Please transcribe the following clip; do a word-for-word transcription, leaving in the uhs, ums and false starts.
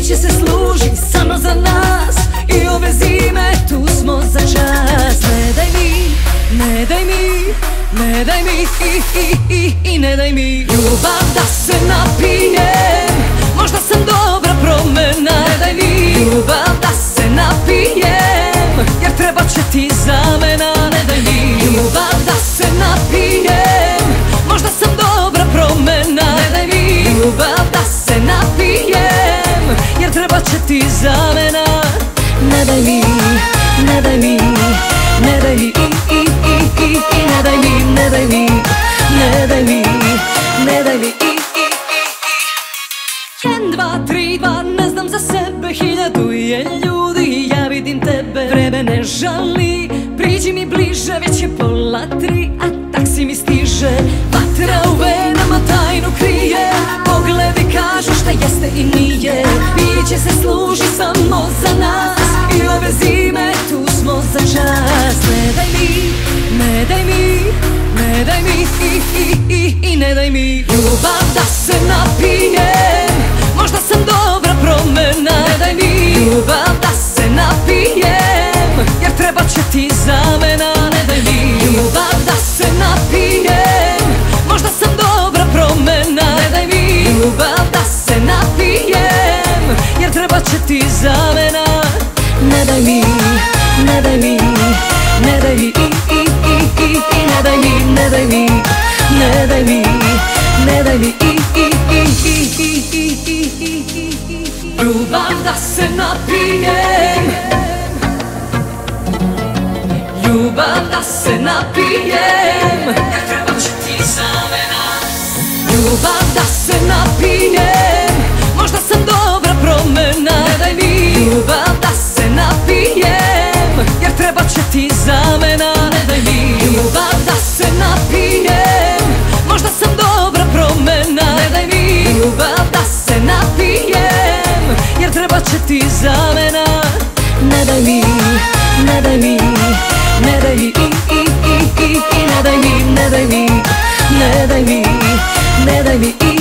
Piće se služi samo za nas i ove zime tu smo za čas. Ne daj mi, ne daj mi, ne daj mi i, i, i, i ne daj mi ljubav da se napijem, možda sam dobra promena. Ne daj mi ljubav da se napijem, jer treba će ti zamena. Ne daj mi ljubav da se napijem, možda sam dobra promena. Ne daj mi ljubav da se napijem, jer treba će ti zamena. Ne daj mi, ne daj mi, ne daj mi i, i, i, i, i ne daj mi, ne daj mi, ne daj mi, ne daj mi i, i, i, i. Jedan, dva, tri, dva, ne znam za sebe, hiljadu je ljudi, ja vidim tebe, vreme ne žali, priđi mi bliže, već je pola tri, a taksi mi stiže. Vatra u venama tajnu krije, pogledi kažu šta jeste i nije. Piće se služi samo za nas i ove zime tu smo za čas. Ne daj mi, ne daj mi, ne daj mi i, i, i, i ne daj mi ljubav da se napijem, možda sam dobra promena. Ne daj mi ljubav da se napijem, jer treba će ti zamena. Ne daj mi ljubav da se napijem, možda sam dobra promena. Ne daj mi ljubav da se napijem, jer treba će ti zamena. Ne daj mi, ne daj mi, ne daj mi i, i, i, i, i ne daj mi, ne daj mi, ne daj mi, ne daj mi i, i, i, i, i, i, i, i, i. Ljubav da se napijem, ljubav da se napijem, jer treba će ti zamena. Ljubav da se napijem, možda sam dobra promena. Ne daj mi ljubav da se napijem, jer treba će ti zamena. Ne daj mi ljubav da se napijem, možda sam dobra promena. Ne daj mi ljubav da se napijem, jer treba će ti zamena. Ne daj mi, ne daj mi, ne daj mi i, i, i, i, i ne daj mi, ne daj mi, ne daj mi, ne daj mi i